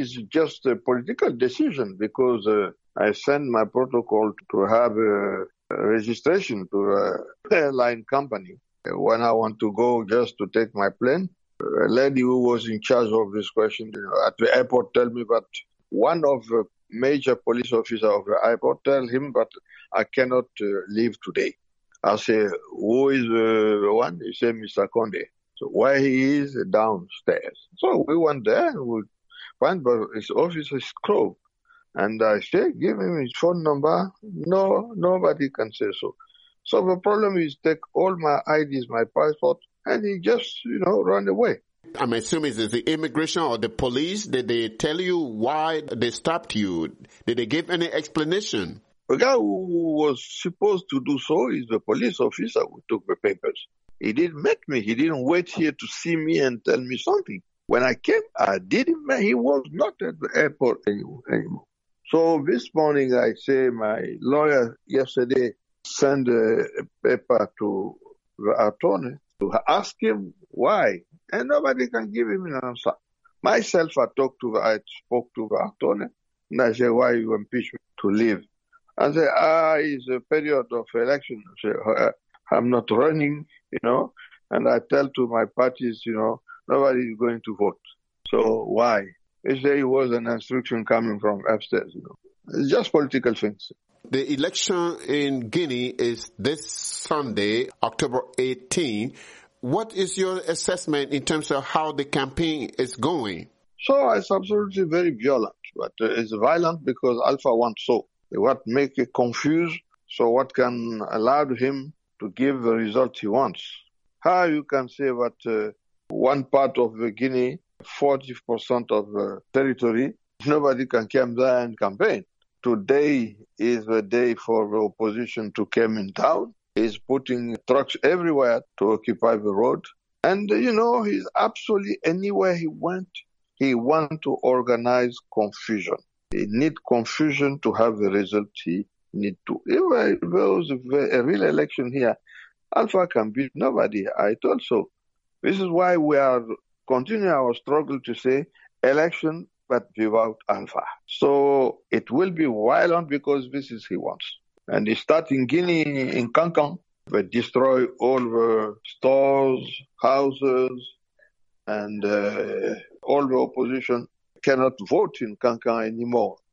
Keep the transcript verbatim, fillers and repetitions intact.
is just a political decision because uh, I send my protocol to have a, a registration to a airline company. When I want to go just to take my plane, a lady who was in charge of this question you know, at the airport tell me that one of the major police officer of the airport tell him that I cannot uh, leave today. I say, who is uh, the one? He said, Mister Condé. So where he is, downstairs. So we went there and we find but his office is closed. And I say, give him his phone number. No, nobody can say so. So the problem is take all my I Ds, my passport, and he just, you know, run away. I'm assuming it's the immigration or the police. Did they tell you why they stopped you? Did they give any explanation? The guy who was supposed to do so is the police officer who took the papers. He didn't meet me. He didn't wait here to see me and tell me something. When I came, I didn't meet. He was not at the airport anymore. So this morning, I say my lawyer yesterday sent a paper to the attorney to ask him why, and nobody can give him an answer. Myself, I talked to the, I spoke to the attorney, and I said, why you impeach me to leave? And say, ah, it's a period of election. I say, I'm not running, you know, and I tell to my parties, you know, nobody is going to vote. So why? They say it was an instruction coming from upstairs, you know. It's just political things. The election in Guinea is this Sunday, October eighteenth. What is your assessment in terms of how the campaign is going? So it's absolutely very violent, but it's violent because Alpha wants so. What make it confused, so what can allow him to give the result he wants? How you can say that uh, one part of the Guinea, forty percent of the territory, nobody can come there and campaign. Today is the day for the opposition to come in town. He's putting trucks everywhere to occupy the road. And, you know, he's absolutely anywhere he went, he want to organize confusion. He need confusion to have the result he need to. If there was a real election here, Alpha can beat nobody. I told so. This is why we are continuing our struggle to say election, but without Alpha. So it will be violent because this is he wants. And he start in Guinea, in Kankan, they destroy all the stores, houses, and uh, all the opposition cannot vote in Kankan anymore.